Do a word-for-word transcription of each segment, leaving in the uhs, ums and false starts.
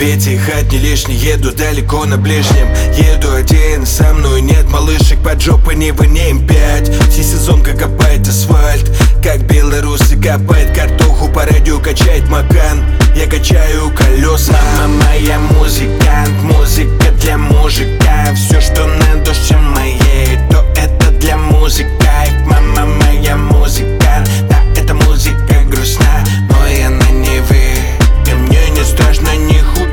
Ведь их не лишний, еду далеко на ближнем. Еду один, со мной нет малышек, под жопой не не эм пять. Все сезонка копает асфальт, как белорусы копает картоху, по радио качает макан. Я качаю колеса. Мама моя музыкант, музыка для мужика. Все, что на душе моей, то это для музыка. Мама моя музыкант, да, эта музыка грустна, но я на Неве, и мне не страшно ни хуй.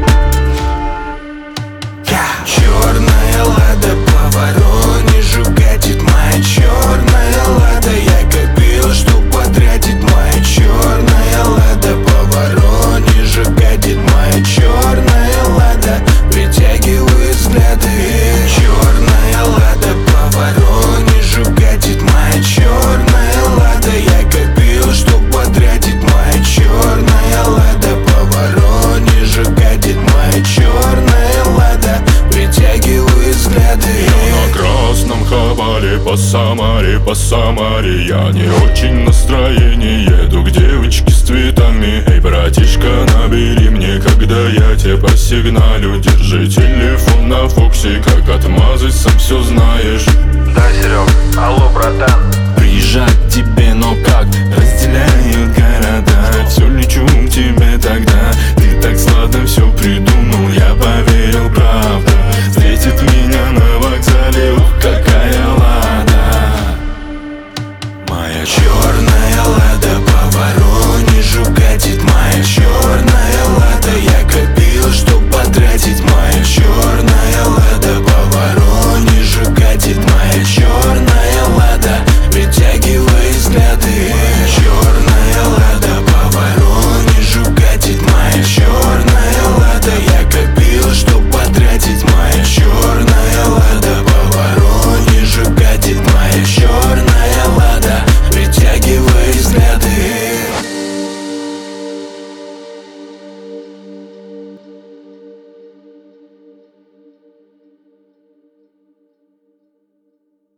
Черная лада по Воронежу катит, моя черная лада. Я копила, чтоб потратить, моя черная лада по Воронежу катит, моя черная лада притягивает взгляды. Черная лада по Воронежу катит, моя черная лада. Я копила, чтоб потратить, моя черная лада по Воронежу катит, моя черная лада притягивает взгляды. Я на красном хабаре по Самаре, по Самаре. Я не очень настроение, еду к девочке с цветами. Эй, братишка, набери мне, когда я тебе посигналю. Держи телефон на фоксе, как отмазать, сам все знаешь. Да, Серег, алло, братан. Приезжать к тебе, но как разделяют города. Все лечу к тебе тогда, ты так сладко все придумал. Я поверил, правда, встретит меня на вокзале, ух, какая лада. Моя черная лада по Воронежу катит, моя черная лада. Я копила, чтоб потратить, моя черная лада по Воронежу катит, моя черная лада притягивает взгляды. Черная лада по Воронежу катит, моя черная лада. Я копила, чтоб потратить, моя черная лада по Воронежу катит, моя черная